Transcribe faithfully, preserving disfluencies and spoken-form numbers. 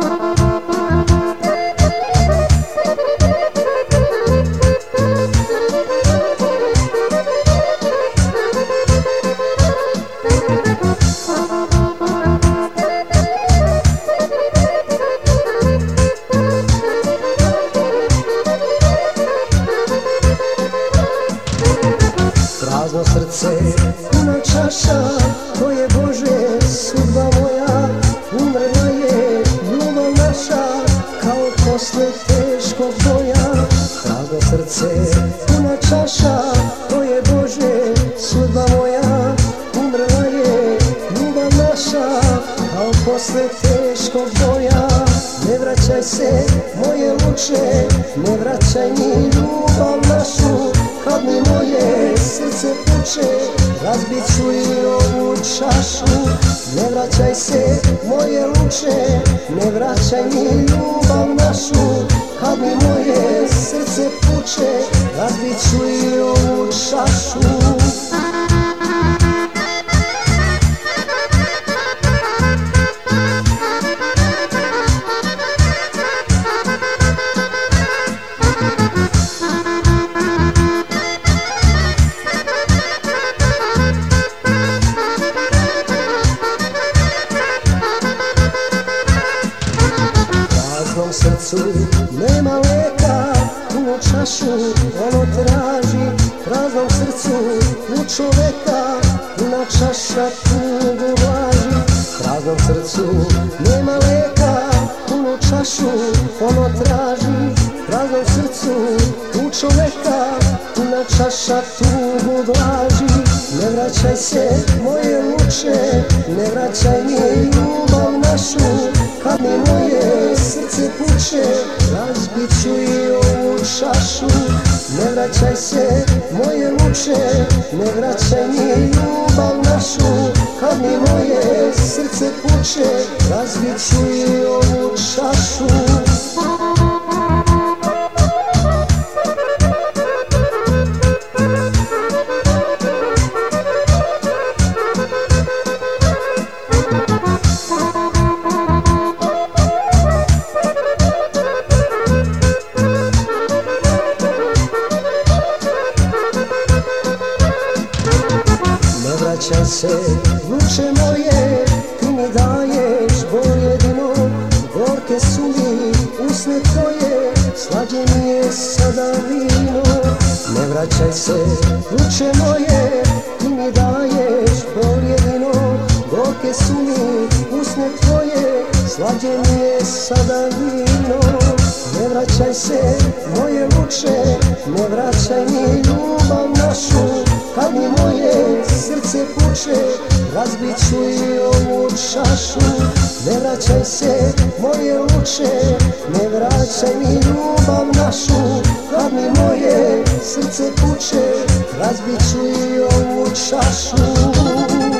Prazno srce, puna čaša, to je Bože sudba moja. Umrla je ljubav naša, kao posle teškog boja. Prazno srce, puna čaša, to je Bože sudba moja. Umrla je ljubav naša, kao posle teškog boja. Ne vraćaj se, moje luče, ne vraćaj mi ljubav našu. Kad mi moje srce puče, razbit ću i ovu čašu. Ne vraćaj se, moje luče, ne vraćaj mi ljubav našu. Kad mi moje srce puče, razbit ću i ovu čašu. U srcu nema leka, punu čašu ono traži. Praznom srcu u čoveka, puna čaša tugu vlaži. Praznom srcu nema leka, punu čašu ono traži. Praznom srcu u čoveka, puna čaša tugu vlaži. Ne vraćaj se, moje luče, ne vraćaj mi ljubav našu. Kad mi moje srce puče, razbit ću i ovu čašu. Ne vraćaj se, moje luče, ne vraćaj mi ljubav našu. Kad mi moje srce puče, razbit ću i ovu čašu. Ne vraćaj se, luče moje, ti mi daješ bol jedino. Gorke su mi usne tvoje, slađe mi je sada vino. Ne vraćaj se, luče moje, ti mi daješ bol jedino. Gorke su mi usne tvoje, slađe mi je sada vino. Ne vraćaj se, moje luče, ne vraćaj mi ljubav našu. Kad mi moje srce puče, razbit ću i ovu čašu. Ne vraćaj se, moje luče, ne vraćaj mi ljubav našu. Kad mi moje srce puče, razbit ću i ovu čašu.